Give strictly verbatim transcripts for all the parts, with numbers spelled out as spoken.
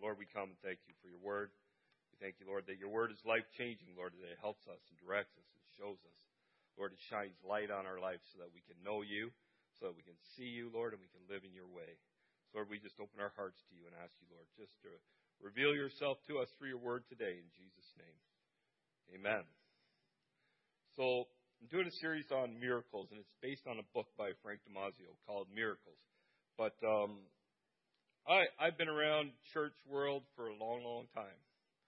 Lord, we come and thank you for your word. We thank you, Lord, that your word is life-changing, Lord, that it helps us and directs us and shows us. Lord, it shines light on our life so that we can know you, so that we can see you, Lord, and we can live in your way. So, Lord, we just open our hearts to you and ask you, Lord, just to reveal yourself to us through your word today in Jesus' name. Amen. So, I'm doing a series on miracles, and it's based on a book by Frank Damazio called Miracles. But um, I, I've been around church world for a long, long time.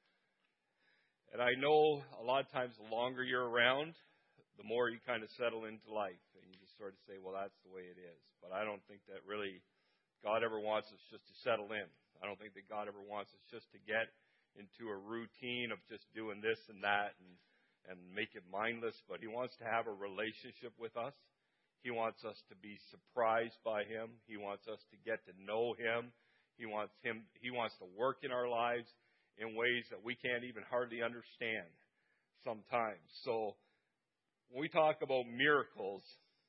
And I know a lot of times the longer you're around, the more you kind of settle into life. And you just sort of say, well, that's the way it is. But I don't think that really God ever wants us just to settle in. I don't think that God ever wants us just to get into a routine of just doing this and that and, and make it mindless. But he wants to have a relationship with us. He wants us to be surprised by him. He wants us to get to know him. He wants him. He wants to work in our lives in ways that we can't even hardly understand sometimes. So when we talk about miracles,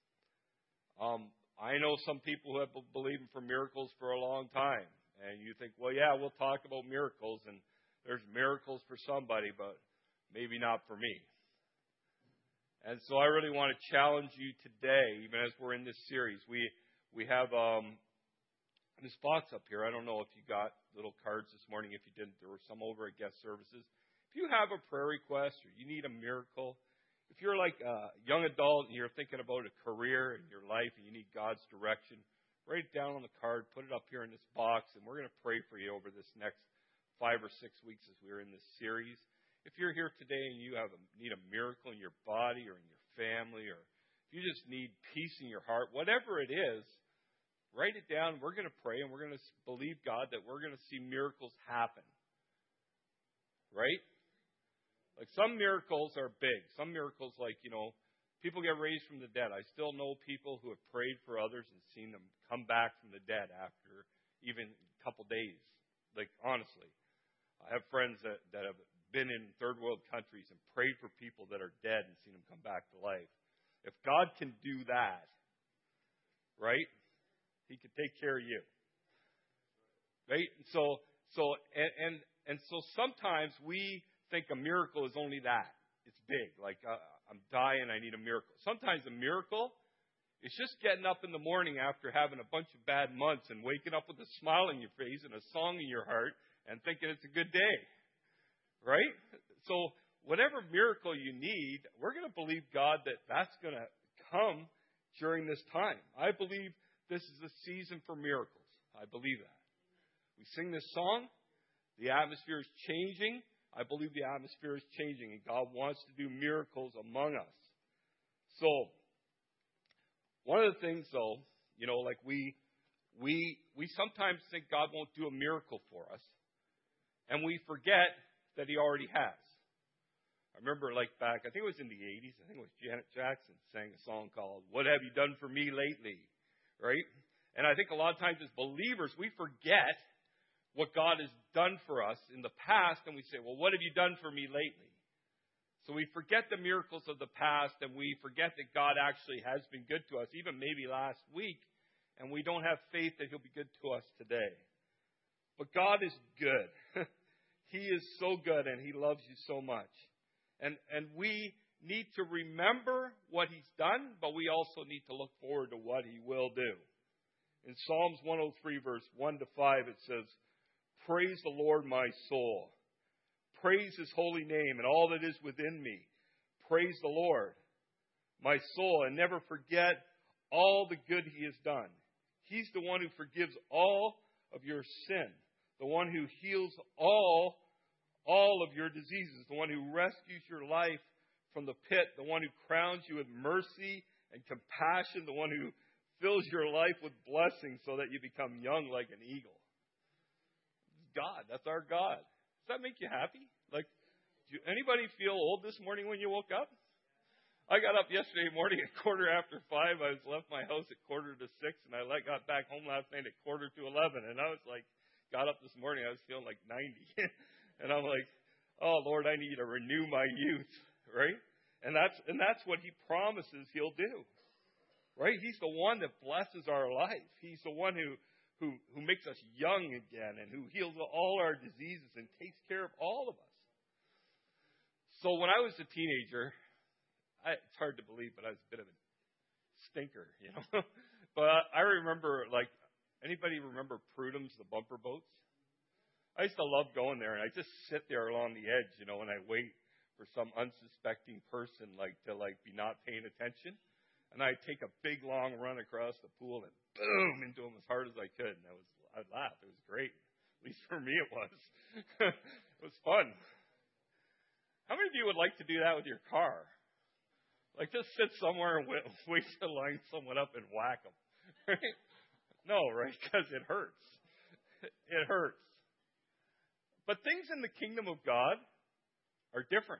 um, I know some people who have been believing for miracles for a long time. And you think, well, yeah, we'll talk about miracles, and there's miracles for somebody, but maybe not for me. And so I really want to challenge you today, even as we're in this series. We we have um, this box up here. I don't know if you got little cards this morning. If you didn't, there were some over at guest services. If you have a prayer request or you need a miracle, if you're like a young adult and you're thinking about a career in your life and you need God's direction, write it down on the card, put it up here in this box, and we're going to pray for you over this next five or six weeks as we're in this series. If you're here today and you have a, need a miracle in your body or in your family, or if you just need peace in your heart, whatever it is, write it down. We're going to pray, and we're going to believe God that we're going to see miracles happen. Right? Like some miracles are big. Some miracles, like, you know, people get raised from the dead. I still know people who have prayed for others and seen them come back from the dead after even a couple days. Like, honestly. I have friends that, that have been in third world countries and prayed for people that are dead and seen them come back to life. If God can do that, right, he can take care of you. Right? So, so and, and, and so sometimes we think a miracle is only that. It's big. Like, uh, I'm dying, I need a miracle. Sometimes a miracle is just getting up in the morning after having a bunch of bad months and waking up with a smile on your face and a song in your heart and thinking it's a good day. Right? So whatever miracle you need, we're going to believe God that that's going to come during this time. I believe this is a season for miracles. I believe that. We sing this song. The atmosphere is changing. I believe the atmosphere is changing, and God wants to do miracles among us. So one of the things, though, you know, like we we we sometimes think God won't do a miracle for us, and we forget that he already has. I remember, like, back, I think it was in the eighties, I think it was Janet Jackson sang a song called, "What Have You Done For Me Lately?" Right? And I think a lot of times as believers, we forget what God has done for us in the past, and we say, well, what have you done for me lately? So we forget the miracles of the past, and we forget that God actually has been good to us, even maybe last week, and we don't have faith that he'll be good to us today. But God is good. He is so good, and he loves you so much. And and we need to remember what he's done, but we also need to look forward to what he will do. In Psalms one oh three, verse one to five, it says, "Praise the Lord, my soul. Praise his holy name and all that is within me. Praise the Lord, my soul, and never forget all the good he has done. He's the one who forgives all of your sin, the one who heals all all of your diseases, the one who rescues your life from the pit, the one who crowns you with mercy and compassion, the one who fills your life with blessings so that you become young like an eagle." God, that's our God. Does that make you happy? Like, do anybody feel old this morning when you woke up? I got up yesterday morning at quarter after five. I was left my house at quarter to six, and I got back home last night at quarter to eleven. And I was like, got up this morning, I was feeling like ninety. And I'm like, oh, Lord, I need to renew my youth, right? And that's and that's what he promises he'll do, right? He's the one that blesses our life. He's the one who, who, who makes us young again and who heals all our diseases and takes care of all of us. So when I was a teenager, I, it's hard to believe, but I was a bit of a stinker, you know. But I remember, like, anybody remember Prudhome's, the bumper boats? I used to love going there, and I just sit there along the edge, you know, and I wait for some unsuspecting person, like, to, like, be not paying attention. And I'd take a big, long run across the pool and boom into him as hard as I could. And I was, I'd laugh. It was great. At least for me it was. It was fun. How many of you would like to do that with your car? Like, just sit somewhere and wait, wait to line someone up and whack them. Right? No, right? Because it hurts. It hurts. But things in the kingdom of God are different.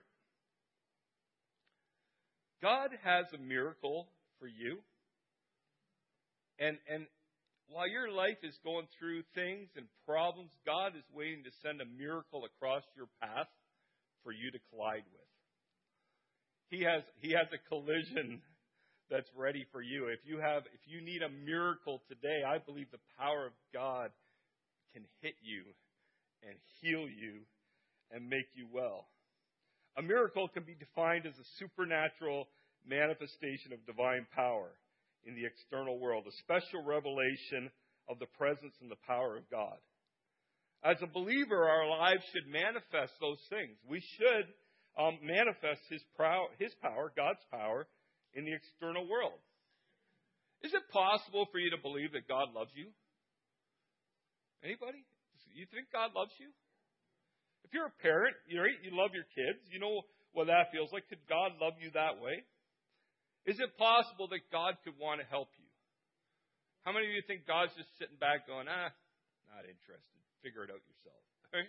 God has a miracle for you. And and while your life is going through things and problems, God is waiting to send a miracle across your path for you to collide with. He has he has a collision that's ready for you. If you have if you need a miracle today, I believe the power of God can hit you and heal you and make you well. A miracle can be defined as a supernatural manifestation of divine power in the external world, a special revelation of the presence and the power of God. As a believer, our lives should manifest those things. We should um, manifest His, prow- His power, God's power, in the external world. Is it possible for you to believe that God loves you? Anybody? You think God loves you? If you're a parent, you know, you love your kids. You know what that feels like. Could God love you that way? Is it possible that God could want to help you? How many of you think God's just sitting back going, ah, not interested. Figure it out yourself. Right?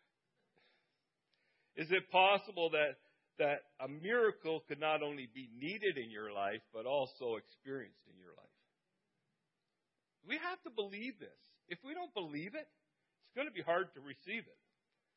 Is it possible that, that a miracle could not only be needed in your life, but also experienced in your life? We have to believe this. If we don't believe it, it's going to be hard to receive it.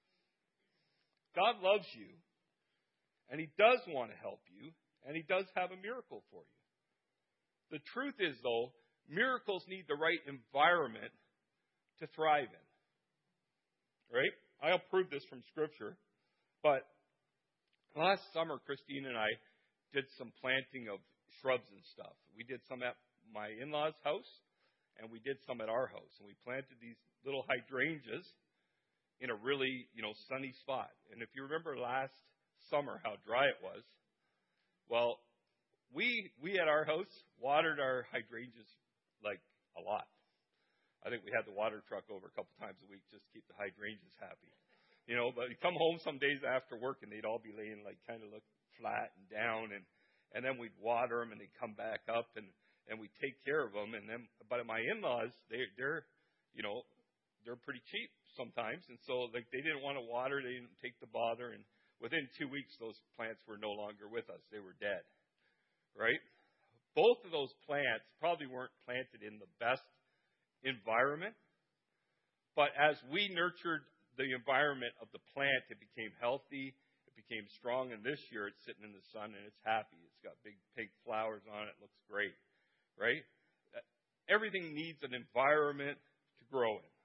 God loves you, and He does want to help you, and He does have a miracle for you. The truth is, though, miracles need the right environment to thrive in. Right? I'll prove this from Scripture. But last summer, Christine and I did some planting of shrubs and stuff. We did some at my in-laws' house, and we did some at our house. And we planted these little hydrangeas in a really, you know, sunny spot. And if you remember last summer how dry it was, well, we we at our house watered our hydrangeas like a lot. I think we had the water truck over a couple times a week just to keep the hydrangeas happy. You know, but you come home some days after work and they'd all be laying like kind of look flat and down, and and then we'd water them and they'd come back up, and and we'd take care of them. And then, but my in-laws, they they're, you know, they're pretty cheap sometimes, and so like they didn't want to water, they didn't take the bother, and within two weeks those plants were no longer with us. They were dead. Right? Both of those plants probably weren't planted in the best environment, but as we nurtured the environment of the plant, it became healthy, it became strong, and this year it's sitting in the sun and it's happy. It's got big pink flowers on it. It looks great. Right? Everything needs an environment to grow in.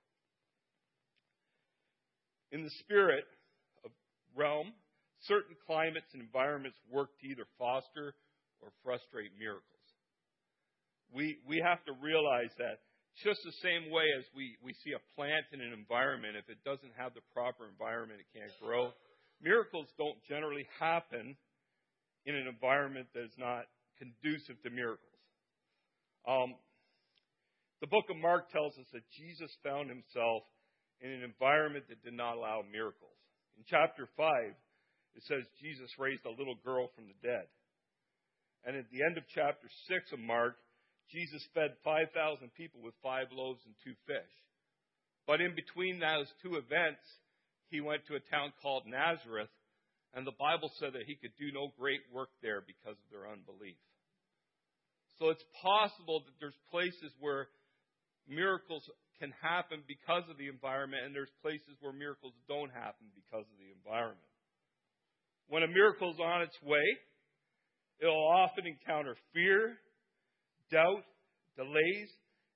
In the spirit of realm, certain climates and environments work to either foster or frustrate miracles. We we have to realize that just the same way as we, we see a plant in an environment, if it doesn't have the proper environment, it can't grow. Miracles don't generally happen in an environment that is not conducive to miracles. Um, the book of Mark tells us that Jesus found himself in an environment that did not allow miracles. In chapter five, it says Jesus raised a little girl from the dead. And at the end of chapter six of Mark, Jesus fed five thousand people with five loaves and two fish. But in between those two events, he went to a town called Nazareth, and the Bible said that he could do no great work there because of their unbelief. So it's possible that there's places where miracles can happen because of the environment, and there's places where miracles don't happen because of the environment. When a miracle is on its way, it'll often encounter fear, doubt, delays,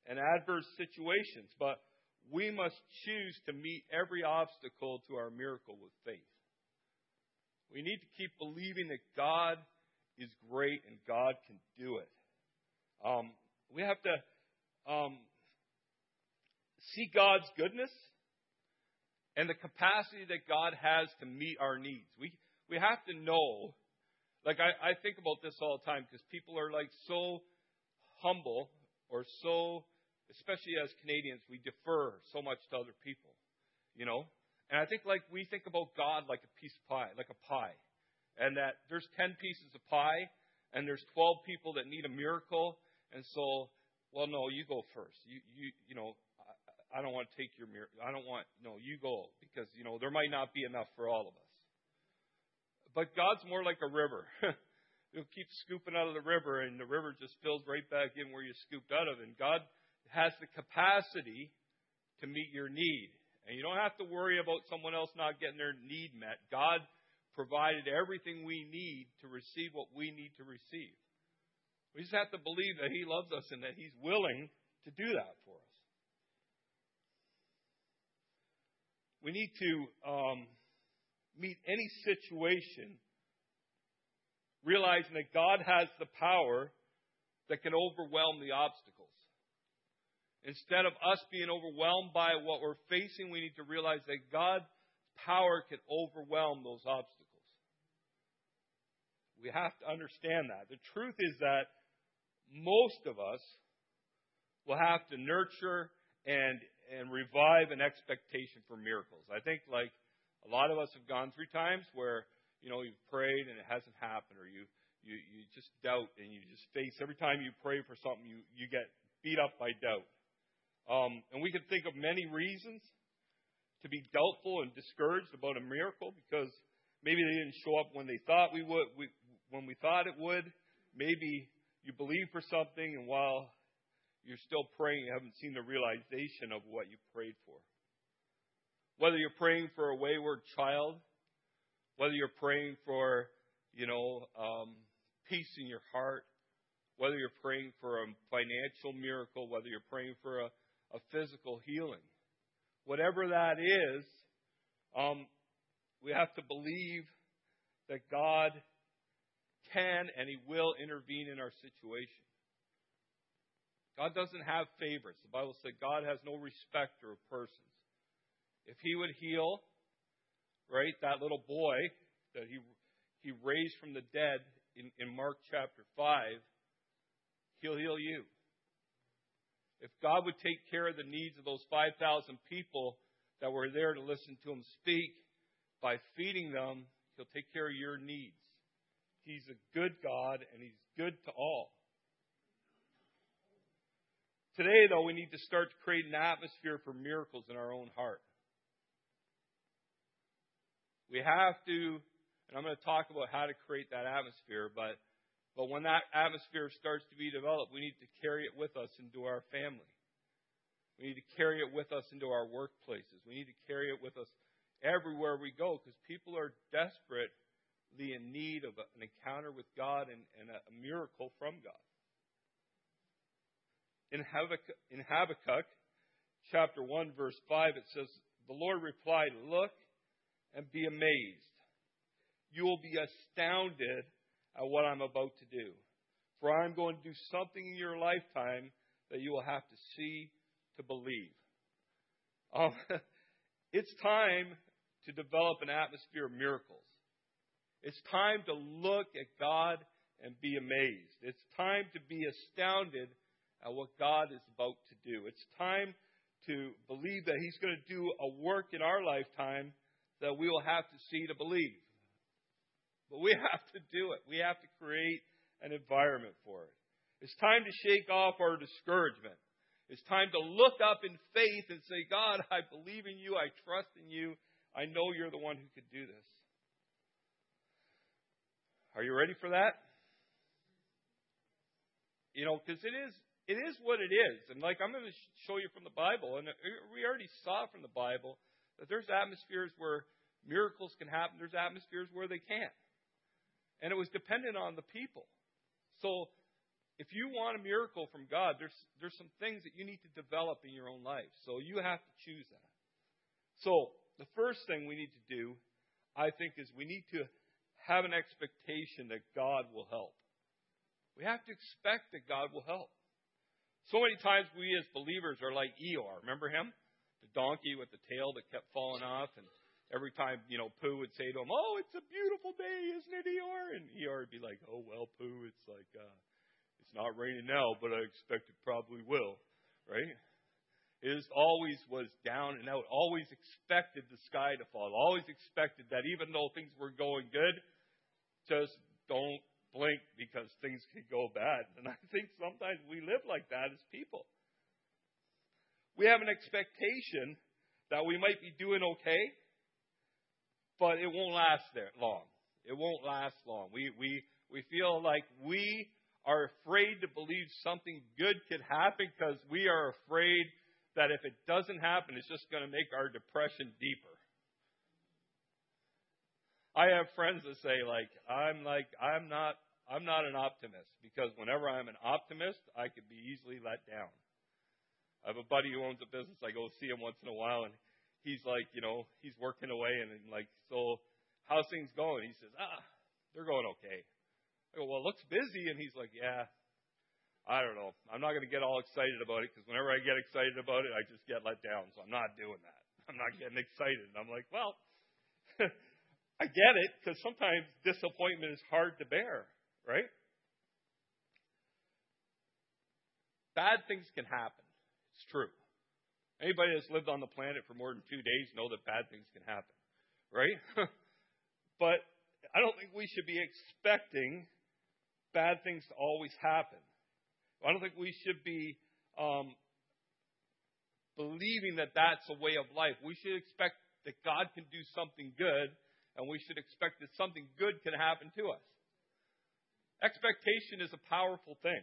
and adverse situations. But we must choose to meet every obstacle to our miracle with faith. We need to keep believing that God is great and God can do it. Um, we have to um, see God's goodness and the capacity that God has to meet our needs. We we have to know, like I, I think about this all the time because people are like so humble or so, especially as Canadians, we defer so much to other people, you know. And I think like we think about God like a piece of pie, like a pie. And that there's ten pieces of pie and there's twelve people that need a miracle. And so, well, no, you go first. You, you, you know, I, I don't want to take your miracle. I don't want, no, you go because, you know, there might not be enough for all of us. But God's more like a river. You'll keep scooping out of the river and the river just fills right back in where you scooped out of. And God has the capacity to meet your need. And you don't have to worry about someone else not getting their need met. God provided everything we need to receive what we need to receive. We just have to believe that He loves us and that He's willing to do that for us. We need to um, meet any situation realizing that God has the power that can overwhelm the obstacles. Instead of us being overwhelmed by what we're facing, we need to realize that God's power can overwhelm those obstacles. We have to understand that. The truth is that most of us will have to nurture and and revive an expectation for miracles. I think like a lot of us have gone through times where, you know, you've prayed and it hasn't happened, or you you, you just doubt and you just face every time you pray for something you, you get beat up by doubt. Um, and we can think of many reasons to be doubtful and discouraged about a miracle because maybe they didn't show up when they thought we would, we, when we thought it would. Maybe you believe for something, and while you're still praying, you haven't seen the realization of what you prayed for. Whether you're praying for a wayward child, whether you're praying for, you know, um, peace in your heart, whether you're praying for a financial miracle, whether you're praying for a a physical healing. Whatever that is, um, we have to believe that God can and He will intervene in our situation. God doesn't have favorites. The Bible said God has no respecter of persons. If He would heal, right, that little boy that He He raised from the dead in, in Mark chapter five, He'll heal you. If God would take care of the needs of those five thousand people that were there to listen to Him speak, by feeding them, He'll take care of your needs. He's a good God, and He's good to all. Today, though, we need to start to create an atmosphere for miracles in our own heart. We have to, and I'm going to talk about how to create that atmosphere, but But when that atmosphere starts to be developed, we need to carry it with us into our family. We need to carry it with us into our workplaces. We need to carry it with us everywhere we go because people are desperately in need of an encounter with God and, and a miracle from God. In Habakkuk, in Habakkuk chapter one, verse five, it says, "The Lord replied, 'Look and be amazed. You will be astounded at what I'm about to do. For I'm going to do something in your lifetime that you will have to see to believe.'" Um, it's time to develop an atmosphere of miracles. It's time to look at God and be amazed. It's time to be astounded at what God is about to do. It's time to believe that He's going to do a work in our lifetime that we will have to see to believe. But we have to do it. We have to create an environment for it. It's time to shake off our discouragement. It's time to look up in faith and say, "God, I believe in You. I trust in You. I know You're the one who could do this." Are you ready for that? You know, because it is, it is what it is. And like I'm going to show you from the Bible, and we already saw from the Bible that there's atmospheres where miracles can happen. There's atmospheres where they can't. And it was dependent on the people. So if you want a miracle from God, there's there's some things that you need to develop in your own life. So you have to choose that. So the first thing we need to do, I think, is we need to have an expectation that God will help. We have to expect that God will help. So many times we as believers are like Eeyore. Remember him? The donkey with the tail that kept falling off. And every time, you know, Pooh would say to him, "Oh, it's a beautiful day, isn't it, Eeyore?" And Eeyore would be like, "Oh, well, Pooh, it's like, uh, it's not raining now, but I expect it probably will." Right? It is always was down and out. Always expected the sky to fall. Always expected that even though things were going good, just don't blink because things could go bad. And I think sometimes we live like that as people. We have an expectation that we might be doing okay, but it won't last there long. It won't last long. We we we feel like we are afraid to believe something good could happen because we are afraid that if it doesn't happen, it's just going to make our depression deeper. I have friends that say, like, I'm like, I'm not, I'm not an optimist because whenever I'm an optimist, I could be easily let down. I have a buddy who owns a business. I go see him once in a while, and he's like, you know, he's working away, and, and like, so how's things going? He says, ah, they're going okay. I go, well, it looks busy, and he's like, yeah, I don't know. I'm not going to get all excited about it because whenever I get excited about it, I just get let down. So I'm not doing that. I'm not getting excited. And I'm like, well, I get it because sometimes disappointment is hard to bear, right? Bad things can happen. It's true. Anybody that's lived on the planet for more than two days know that bad things can happen, right? But I don't think we should be expecting bad things to always happen. I don't think we should be um, believing that that's a way of life. We should expect that God can do something good, and we should expect that something good can happen to us. Expectation is a powerful thing.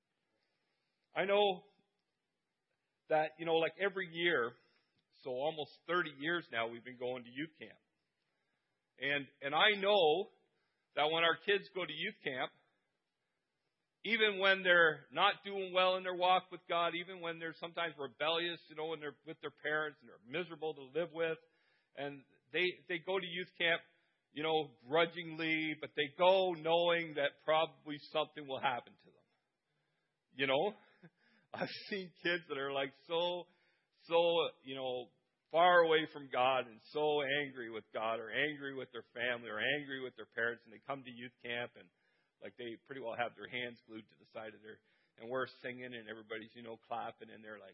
I know that, you know, like every year, so almost thirty years now, we've been going to youth camp. And and I know that when our kids go to youth camp, even when they're not doing well in their walk with God, even when they're sometimes rebellious, you know, when they're with their parents and they're miserable to live with, and they they go to youth camp, you know, grudgingly, but they go knowing that probably something will happen to them. You know, I've seen kids that are like so, so, you know, far away from God and so angry with God or angry with their family or angry with their parents, and they come to youth camp and like they pretty well have their hands glued to the side of their, and we're singing and everybody's, you know, clapping and they're like,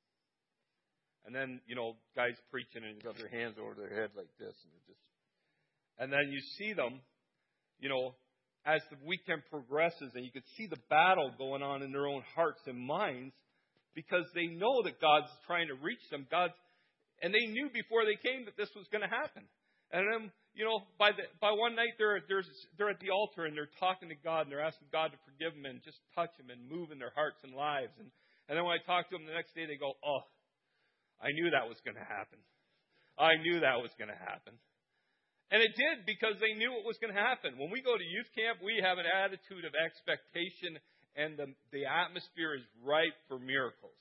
and then, you know, guys preaching and they've got their hands over their head like this and they're just, and then you see them, you know, as the weekend progresses and you can see the battle going on in their own hearts and minds because they know that God's trying to reach them. God's, and they knew before they came that this was going to happen. And then, you know, by the by one night they're there's they're at the altar and they're talking to God and they're asking God to forgive them and just touch them and move in their hearts and lives. And and then when I talk to them the next day, they go, "Oh, I knew that was going to happen. I knew that was going to happen." And it did because they knew it was going to happen. When we go to youth camp, we have an attitude of expectation, and the the atmosphere is ripe for miracles.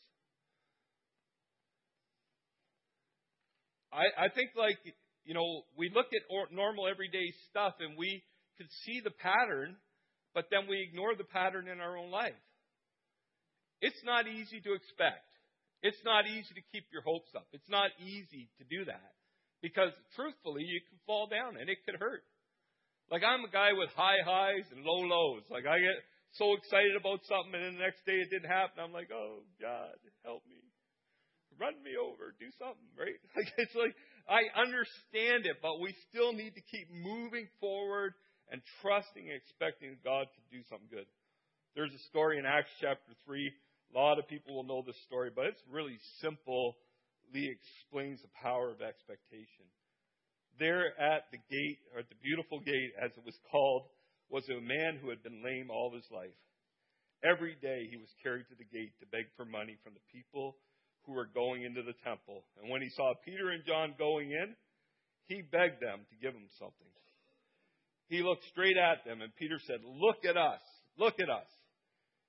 I, I think, like, you know, we look at normal everyday stuff and we can see the pattern, but then we ignore the pattern in our own life. It's not easy to expect. It's not easy to keep your hopes up. It's not easy to do that because, truthfully, you can fall down and it could hurt. Like, I'm a guy with high highs and low lows. Like, I get so excited about something and then the next day it didn't happen. I'm like, oh, God, help me. Run me over, do something, right? Like, it's like, I understand it, but we still need to keep moving forward and trusting and expecting God to do something good. There's a story in Acts chapter three. A lot of people will know this story, but it's really simply explains the power of expectation. There at the gate, or at the beautiful gate, as it was called, was a man who had been lame all his life. Every day he was carried to the gate to beg for money from the people who were going into the temple. And when he saw Peter and John going in, he begged them to give him something. He looked straight at them, and Peter said, "Look at us, look at us."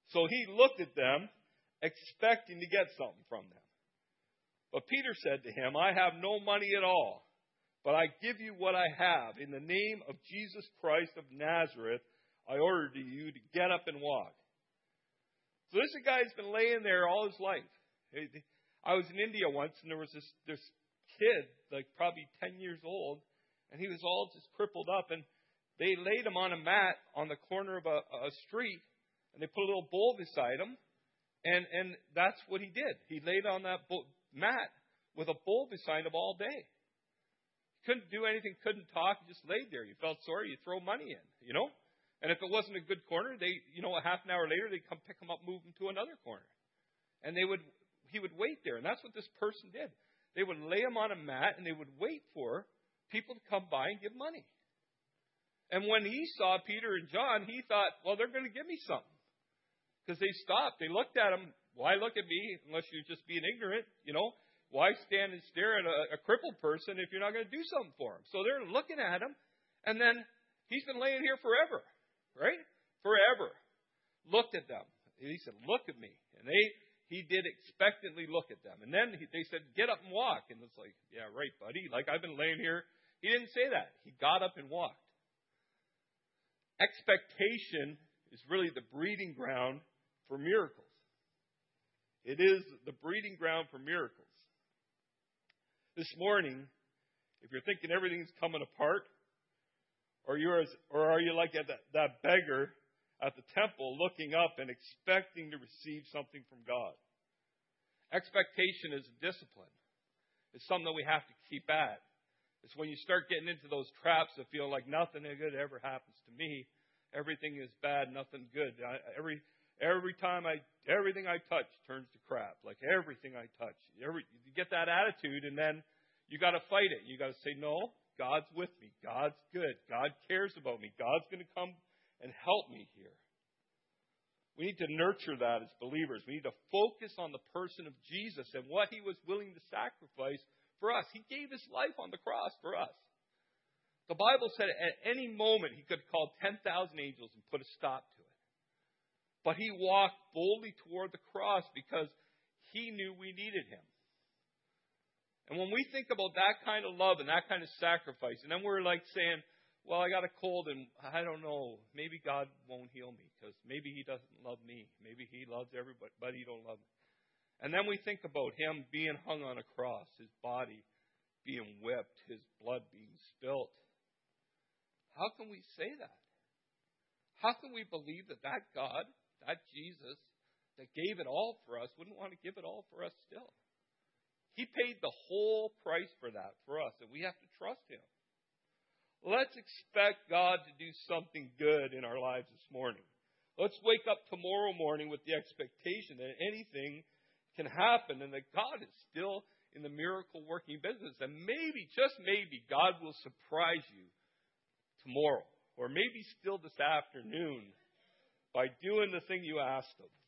So he looked at them, expecting to get something from them. But Peter said to him, I have no money at all, but I give you what I have. In the name of Jesus Christ of Nazareth, I order you to get up and walk. So this guy's been laying there all his life. I was in India once, and there was this, this kid, like probably ten years old, and he was all just crippled up, and they laid him on a mat on the corner of a, a street, and they put a little bowl beside him, and, and that's what he did. He laid on that bowl, mat with a bowl beside him all day. Couldn't do anything, couldn't talk, he just laid there. You felt sorry, you throw money in, you know? And if it wasn't a good corner, they, you know, a half an hour later, they'd come pick him up, move him to another corner. And they would, he would wait there. And that's what this person did. They would lay him on a mat, and they would wait for people to come by and give money. And when he saw Peter and John, he thought, well, they're going to give me something. Because they stopped. They looked at him. Why look at me unless you're just being ignorant, you know? Why stand and stare at a, a crippled person if you're not going to do something for him? So they're looking at him, and then he's been laying here forever. Right? Forever. Looked at them. And he said, look at me. And they, he did expectantly look at them. And then he, they said, get up and walk. And it's like, yeah, right, buddy. Like, I've been laying here. He didn't say that. He got up and walked. Expectation is really the breeding ground for miracles. It is the breeding ground for miracles. This morning, if you're thinking everything's coming apart, Or you're as, or are you like that, that beggar at the temple looking up and expecting to receive something from God? Expectation is a discipline. It's something that we have to keep at. It's when you start getting into those traps that feel like nothing good ever happens to me. Everything is bad, nothing good. I, every every time I everything I touch turns to crap. Like everything I touch. Every, you get that attitude, and then you got to fight it. You got to say no. God's with me. God's good. God cares about me. God's going to come and help me here. We need to nurture that as believers. We need to focus on the person of Jesus and what he was willing to sacrifice for us. He gave his life on the cross for us. The Bible said at any moment he could have called ten thousand angels and put a stop to it. But he walked boldly toward the cross because he knew we needed him. And when we think about that kind of love and that kind of sacrifice, and then we're like saying, well, I got a cold and I don't know, maybe God won't heal me because maybe he doesn't love me. Maybe he loves everybody, but he don't love me. And then we think about him being hung on a cross, his body being whipped, his blood being spilt. How can we say that? How can we believe that that God, that Jesus, that gave it all for us, wouldn't want to give it all for us still? He paid the whole price for that, for us, and we have to trust him. Let's expect God to do something good in our lives this morning. Let's wake up tomorrow morning with the expectation that anything can happen and that God is still in the miracle working business. And maybe, just maybe, God will surprise you tomorrow, or maybe still this afternoon, by doing the thing you asked him.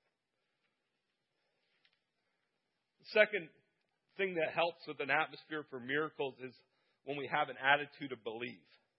The second thing that helps with an atmosphere for miracles is when we have an attitude of belief.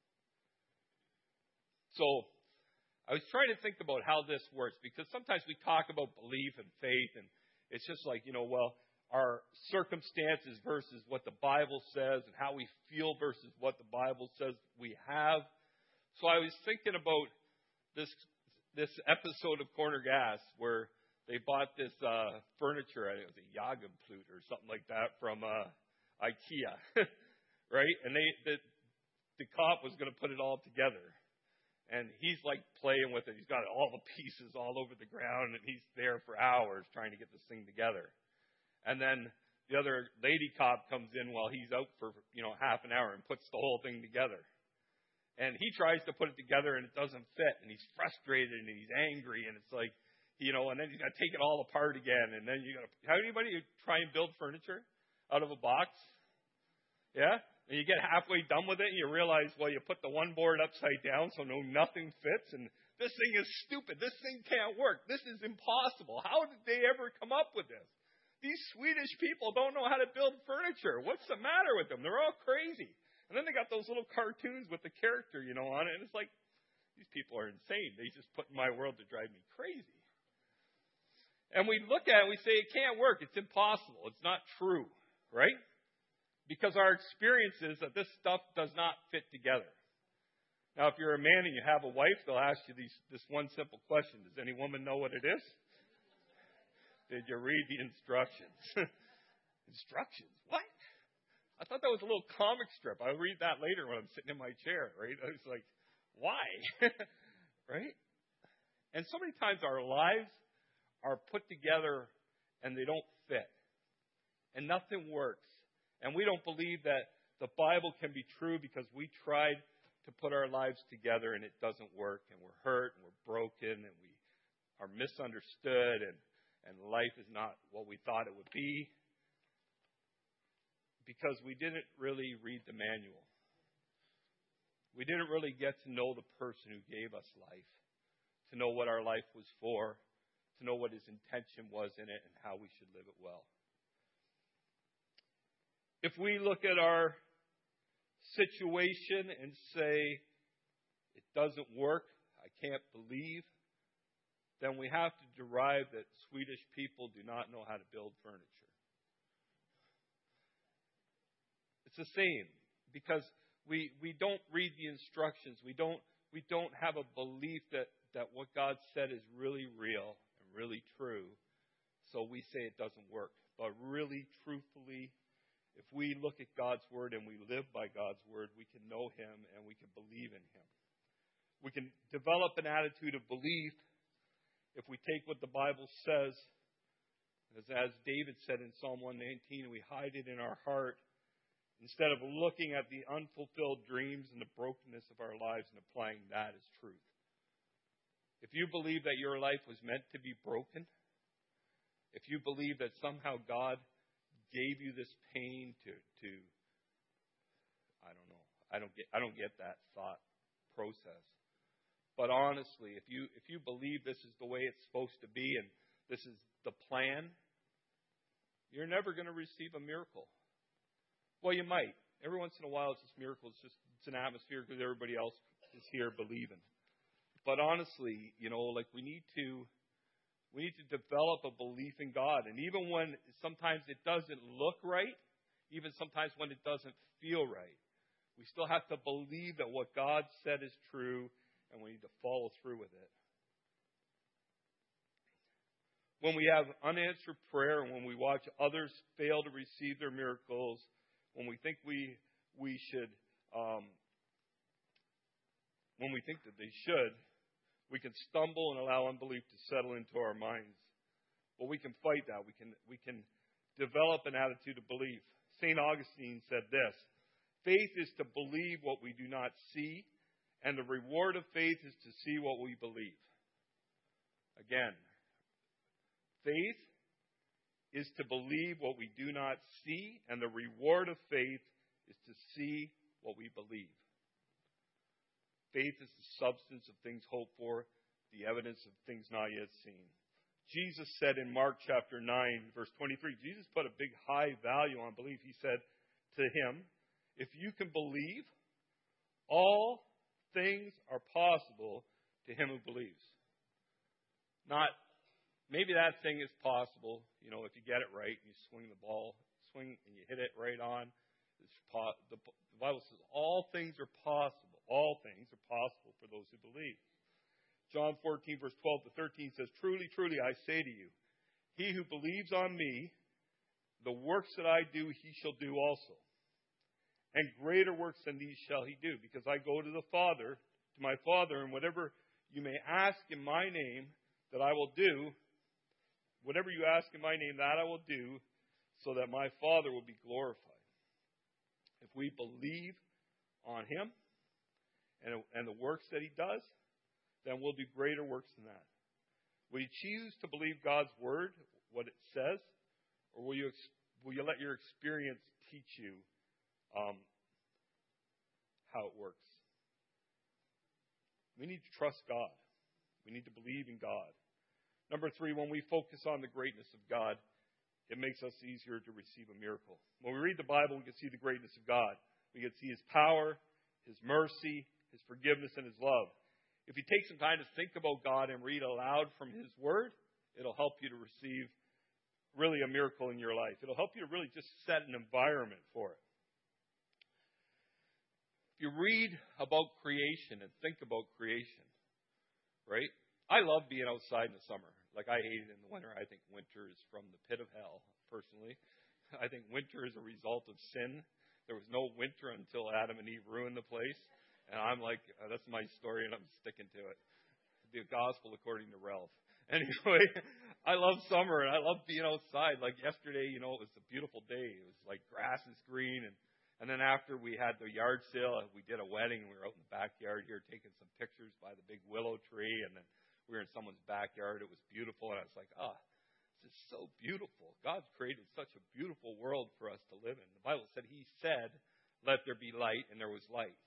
So, I was trying to think about how this works, because sometimes we talk about belief and faith, and it's just like, you know, well, our circumstances versus what the Bible says, and how we feel versus what the Bible says we have. So I was thinking about this this episode of Corner Gas where they bought this uh, furniture, I think it was a Jagenflute or something like that from uh, IKEA, right? And they the, the cop was going to put it all together. And he's like playing with it. He's got all the pieces all over the ground, and he's there for hours trying to get this thing together. And then the other lady cop comes in while he's out for, you know, half an hour and puts the whole thing together. And he tries to put it together, and it doesn't fit. And he's frustrated, and he's angry, and it's like, you know, and then you got to take it all apart again, and then you got to. How anybody try and build furniture out of a box? Yeah, and you get halfway done with it, and you realize, well, you put the one board upside down, so no, nothing fits, and this thing is stupid. This thing can't work. This is impossible. How did they ever come up with this? These Swedish people don't know how to build furniture. What's the matter with them? They're all crazy. And then they got those little cartoons with the character, you know, on it, and it's like, these people are insane. They just put in my world to drive me crazy. And we look at it and we say, it can't work. It's impossible. It's not true, right? Because our experience is that this stuff does not fit together. Now, if you're a man and you have a wife, they'll ask you these, this one simple question. Does any woman know what it is? Did you read the instructions? Instructions? What? I thought that was a little comic strip. I'll read that later when I'm sitting in my chair, right? I was like, why? Right? And so many times our lives are put together and they don't fit. And nothing works. And we don't believe that the Bible can be true because we tried to put our lives together and it doesn't work. And we're hurt and we're broken and we are misunderstood and, and life is not what we thought it would be. Because we didn't really read the manual. We didn't really get to know the person who gave us life, to know what our life was for, to know what his intention was in it and how we should live it well. If we look at our situation and say, it doesn't work, I can't believe, then we have to derive that Swedish people do not know how to build furniture. It's the same because we we don't read the instructions. We don't we don't have a belief that, that what God said is really real and really true. So we say it doesn't work. But really, truthfully, if we look at God's Word and we live by God's Word, we can know Him and we can believe in Him. We can develop an attitude of belief if we take what the Bible says. As, as David said in Psalm one nineteen, we hide it in our heart instead of looking at the unfulfilled dreams and the brokenness of our lives and applying that as truth. If you believe that your life was meant to be broken, if you believe that somehow God gave you this pain to, to I don't know, I don't get, I don't get that thought process. But honestly, if you if you believe this is the way it's supposed to be and this is the plan, you're never going to receive a miracle. Well, you might. Every once in a while, it's this miracle. It's just it's an atmosphere because everybody else is here believing. But honestly, you know, like we need to we need to develop a belief in God. And even when sometimes it doesn't look right, even sometimes when it doesn't feel right, we still have to believe that what God said is true, and we need to follow through with it. When we have unanswered prayer and when we watch others fail to receive their miracles, when we think we we should, um, when we think that they should, we can stumble and allow unbelief to settle into our minds. But we can fight that. We can we can develop an attitude of belief. Saint Augustine said this: faith is to believe what we do not see, and the reward of faith is to see what we believe. Again, faith is to believe what we do not see, and the reward of faith is to see what we believe. Faith is the substance of things hoped for, the evidence of things not yet seen. Jesus said in Mark chapter nine, verse twenty-three, Jesus put a big high value on belief. He said to him, if you can believe, all things are possible to him who believes. Not, maybe that thing is possible, you know, if you get it right and you swing the ball, swing and you hit it right on. It's po- the, the Bible says all things are possible. All things are possible for those who believe. John fourteen, verse twelve to thirteen says, truly, truly, I say to you, he who believes on me, the works that I do, he shall do also. And greater works than these shall he do, because I go to the Father, to my Father, and whatever you may ask in my name that I will do, whatever you ask in my name, that I will do, so that my Father will be glorified. If we believe on him and, and the works that he does, then we'll do greater works than that. Will you choose to believe God's word, what it says, or will you will you let your experience teach you um, how it works? We need to trust God. We need to believe in God. Number three, when we focus on the greatness of God, it makes us easier to receive a miracle. When we read the Bible, we can see the greatness of God. We can see his power, his mercy, his forgiveness, and his love. If you take some time to think about God and read aloud from his word, It'll help you to receive really a miracle in your life. It'll help you to really just set an environment for it. If you read about creation and think about creation, right? I love being outside in the summer. Like, I hate it in the winter. I think winter is from the pit of hell, personally. I think winter is a result of sin. There was no winter until Adam and Eve ruined the place. And I'm like, uh, that's my story, and I'm sticking to it. The gospel according to Ralph. Anyway, I love summer, and I love being outside. Like yesterday, you know, it was a beautiful day. It was like grass is green. And, and then after we had the yard sale, we did a wedding, and we were out in the backyard here taking some pictures by the big willow tree. And then we were in someone's backyard. It was beautiful. And I was like, ah, oh, this is so beautiful. God's created such a beautiful world for us to live in. The Bible said, He said, let there be light, and there was light.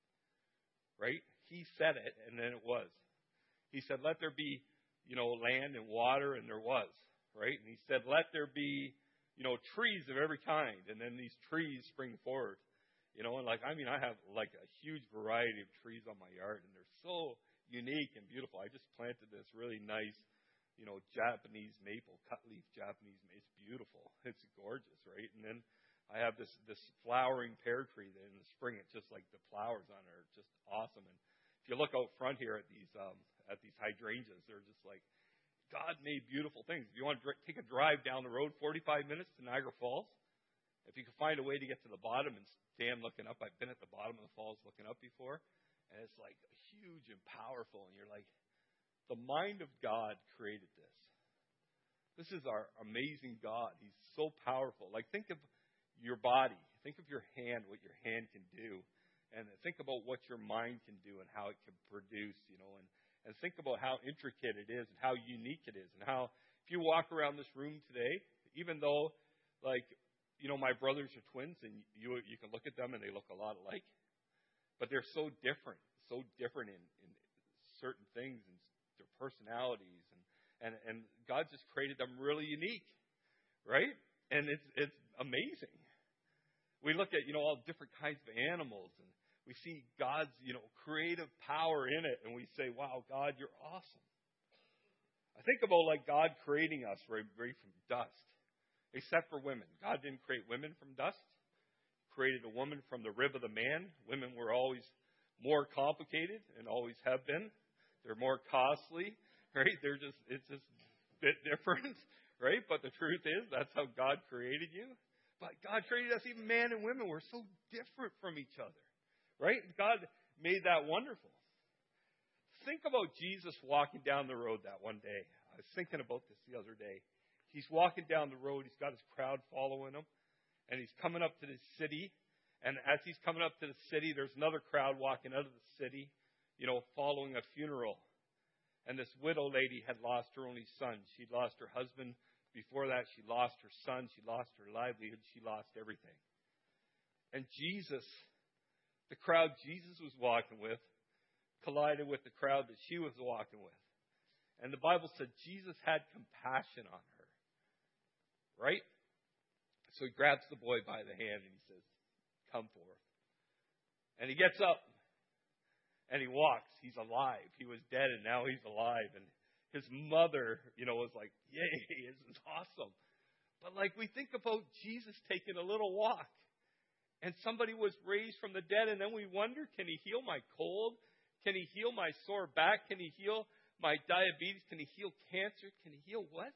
Right? He said it, and then it was. He said, let there be, you know, land and water, and there was, right? And he said, let there be, you know, trees of every kind, and then these trees spring forward. You know, and like, I mean, I have like a huge variety of trees on my yard, and they're so unique and beautiful. I just planted this really nice, you know, Japanese maple, cut leaf Japanese maple. It's beautiful. It's gorgeous, right? And then I have this, this flowering pear tree that in the spring, it's just like the flowers on it are just awesome. And if you look out front here at these, um, at these hydrangeas, they're just like, God made beautiful things. If you want to dr- take a drive down the road, forty-five minutes to Niagara Falls, if you can find a way to get to the bottom and stand looking up, I've been at the bottom of the falls looking up before, and it's like huge and powerful, and you're like, the mind of God created this. This is our amazing God. He's so powerful. Like, think of your body. Think of your hand, what your hand can do, and think about what your mind can do and how it can produce, you know, and And think about how intricate it is and how unique it is. And how, if you walk around this room today, even though, like, you know, my brothers are twins, and you you can look at them and they look a lot alike, but they're so different, so different in, in certain things and their personalities. And, and, and God just created them really unique, right? And it's it's amazing. We look at, you know, all different kinds of animals, and we see God's, you know, creative power in it, and we say, wow, God, you're awesome. I think about, like, God creating us right, right from dust, except for women. God didn't create women from dust. He created a woman from the rib of the man. Women were always more complicated and always have been. They're more costly, right? They're just, it's just a bit different, right? But the truth is, that's how God created you. But God created us, even man and women. We're so different from each other. Right? God made that wonderful. Think about Jesus walking down the road that one day. I was thinking about this the other day. He's walking down the road. He's got his crowd following him. And he's coming up to the city. And as he's coming up to the city, there's another crowd walking out of the city, you know, following a funeral. And this widow lady had lost her only son. She'd lost her husband. Before that, she lost her son. She lost her livelihood. She lost everything. And Jesus, the crowd Jesus was walking with, collided with the crowd that she was walking with. And the Bible said Jesus had compassion on her. Right? So he grabs the boy by the hand and he says, come forth. And he gets up and he walks. He's alive. He was dead and now he's alive. And his mother, you know, was like, yay, this is awesome. But like, we think about Jesus taking a little walk. And somebody was raised from the dead, and then we wonder, can he heal my cold? Can he heal my sore back? Can he heal my diabetes? Can he heal cancer? Can he heal what?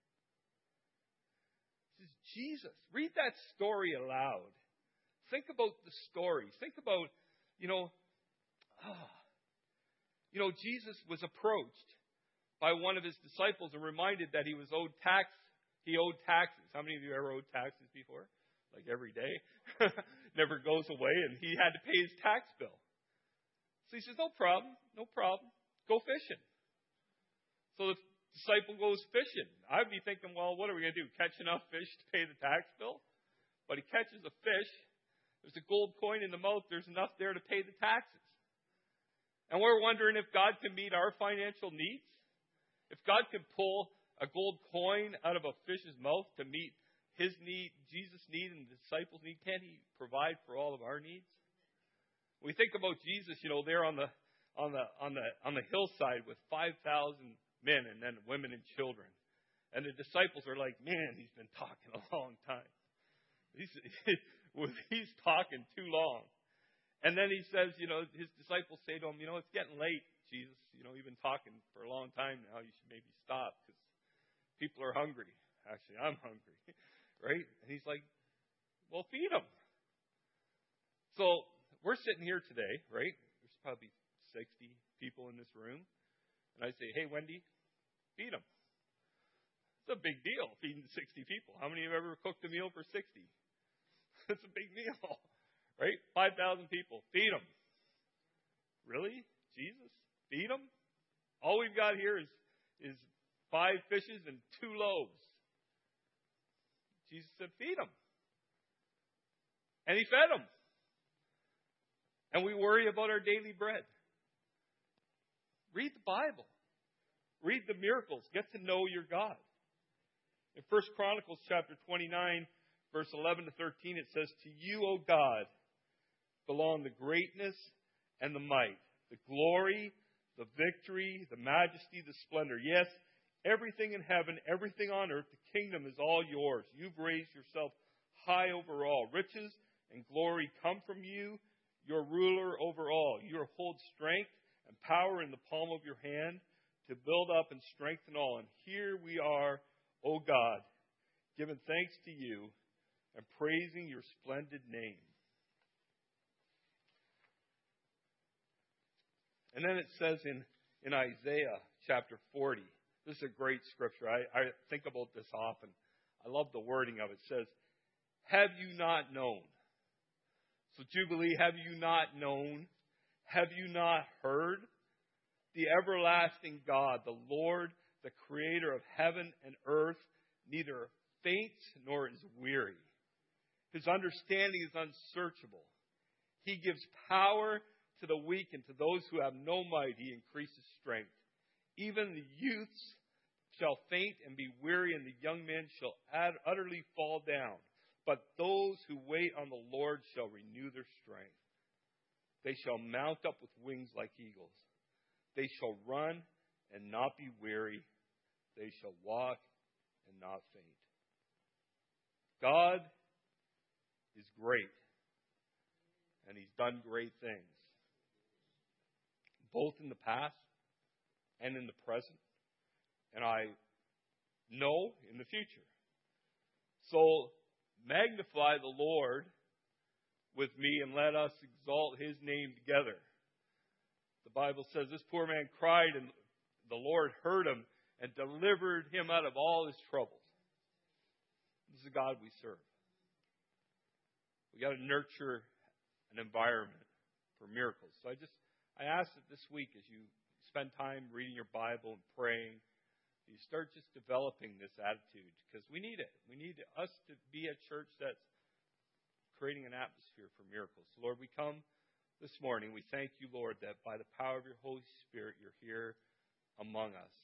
This is Jesus. Read that story aloud. Think about the story. Think about, you know, ah, you know, Jesus was approached by one of his disciples and reminded that he was owed tax. He owed taxes. How many of you ever owed taxes before? Like every day. Never goes away, and he had to pay his tax bill. So he says, no problem, no problem. Go fishing. So the disciple goes fishing. I'd be thinking, well, what are we going to do? Catch enough fish to pay the tax bill? But he catches a fish. There's a gold coin in the mouth. There's enough there to pay the taxes. And we're wondering if God can meet our financial needs. If God can pull a gold coin out of a fish's mouth to meet his need, Jesus' need, and the disciples' need, can he provide for all of our needs? We think about Jesus, you know, there on the on the on the on the hillside with five thousand men and then women and children. And the disciples are like, man, he's been talking a long time. He's, he's talking too long. And then he says, you know, his disciples say to him, you know, it's getting late, Jesus. You know, you've been talking for a long time now. You should maybe stop because people are hungry. Actually, I'm hungry, right? And he's like, well, feed them. So we're sitting here today, right? There's probably sixty people in this room. And I say, hey, Wendy, feed them. It's a big deal, feeding sixty people. How many have ever cooked a meal for sixty? It's a big meal, right? five thousand people. Feed them. Really? Jesus? Feed them? All we've got here is, is five fishes and two loaves. Jesus said, feed them. And he fed them. And we worry about our daily bread. Read the Bible. Read the miracles. Get to know your God. In First Chronicles chapter twenty-nine, verse eleven to thirteen, it says, to you, O God, belong the greatness and the might, the glory, the victory, the majesty, the splendor. Yes, everything in heaven, everything on earth, the kingdom is all yours. You've raised yourself high over all. Riches and glory come from you. You're ruler over all. You hold strength and power in the palm of your hand to build up and strengthen all. And here we are, O God, giving thanks to you and praising your splendid name. And then it says in, in Isaiah chapter forty, this is a great scripture. I, I think about this often. I love the wording of it. It says, have you not known? So Jubilee, have you not known? Have you not heard? The everlasting God, the Lord, the creator of heaven and earth, neither faints nor is weary. His understanding is unsearchable. He gives power to the weak, and to those who have no might, he increases strength. Even the youths shall faint and be weary, and the young men shall utterly fall down. But those who wait on the Lord shall renew their strength. They shall mount up with wings like eagles. They shall run and not be weary. They shall walk and not faint. God is great, and he's done great things, both in the past and in the present, and I know in the future. So magnify the Lord with me and let us exalt his name together. The Bible says this poor man cried and the Lord heard him and delivered him out of all his troubles. This is the God we serve. We got to nurture an environment for miracles. So I just, I ask that this week as you spend time reading your Bible and praying, you start just developing this attitude because we need it. We need us to be a church that's creating an atmosphere for miracles. So Lord, we come this morning. We thank you, Lord, that by the power of your Holy Spirit, you're here among us.